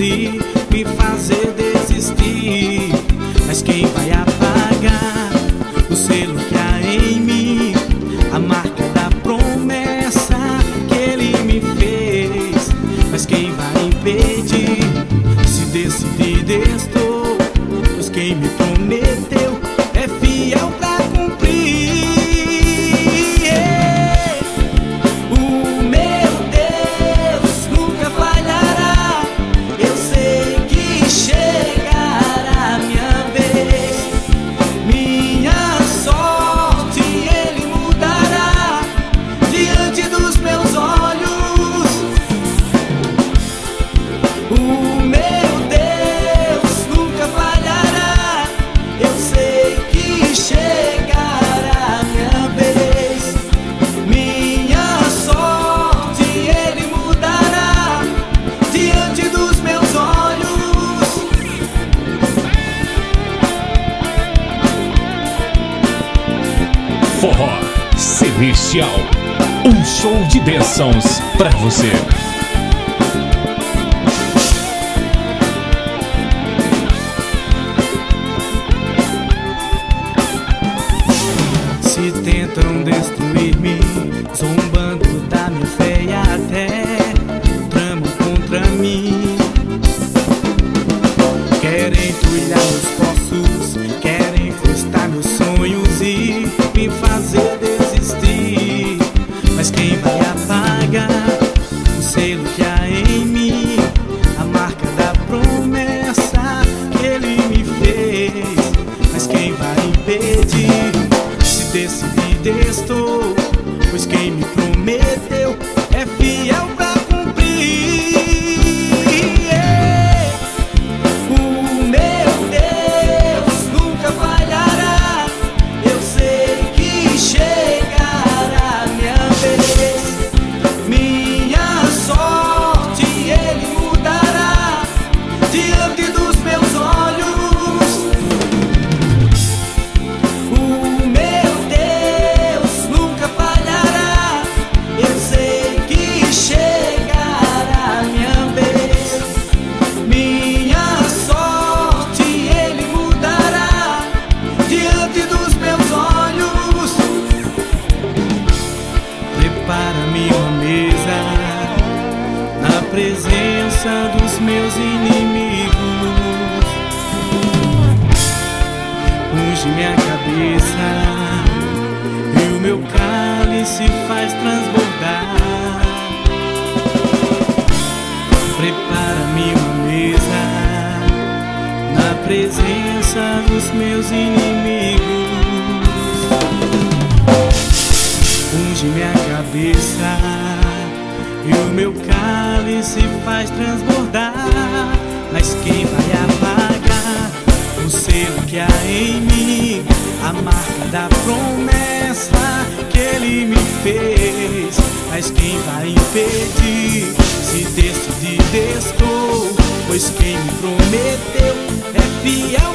e me fazer desistir. Mas quem vai apagar o selo que há em mim, a marca da promessa que ele me fez? Mas quem vai impedir? Se decidir, estou, pois quem me prometeu é fiel pra cumprir. O meu Deus nunca falhará. Eu sei que chegará a minha vez. Minha sorte ele mudará diante dos meus olhos. O meu Deus nunca falhará. Eu sei que chegará a minha vez. Minha sorte ele mudará diante dos meus olhos. Forró Celestial, um show de bênçãos pra você. Se tentam destruir-me, zombando da minha fé e até tramam contra mim. Querem trilhar meus poços, querem frustrar meus sonhos e me fazer desistir. Mas quem vai apagar o selo que há em mim, a marca da promessa que ele me fez? Mas quem vai impedir? Se decidir, estou, pois quem me prometeu é fiel pra cumprir. O meu Deus nunca falhará. Eu sei que chegará a minha vez. Minha sorte ele mudará diante dos meus olhos. O meu Deus nunca falhará. Eu sei que chegará a minha vez. Minha sorte ele mudará diante dos meus olhos. Prepara-me uma mesa na presença dos meus inimigos. Unge minha cabeça e o meu cálice faz transbordar. Prepara-me uma mesa na presença dos meus inimigos. Unge minha cabeça e o meu cálice faz transbordar. Mas quem vai apagar o selo que há em mim, a marca da promessa que ele me fez? Mas quem vai impedir? Se decidir, estou, pois quem me prometeu é fiel